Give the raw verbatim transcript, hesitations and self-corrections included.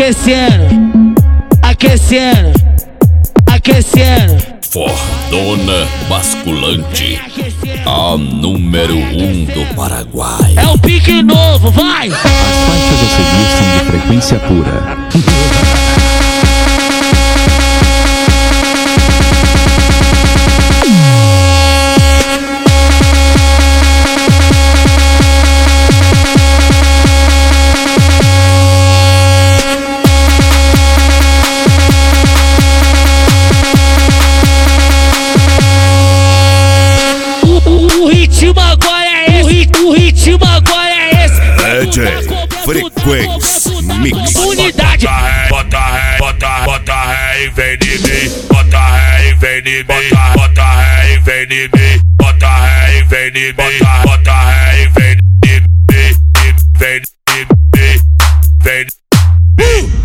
aquecendo, aquecendo, aquecendo. Fordona basculante, a número um do Paraguai. É o pique novo, vai! As faixas a seguir são de frequência pura. O ritmo agora é esse, o ritmo agora é esse. D J Frequência Mix. Unidade. Bota ré, bota ré, bota ré e vem de mim. Bota ré e vem de mim. Bota ré e vem de mim. Bota ré e vem de mim. Bota ré e vem de mim. Vem de mim. Vem de mim.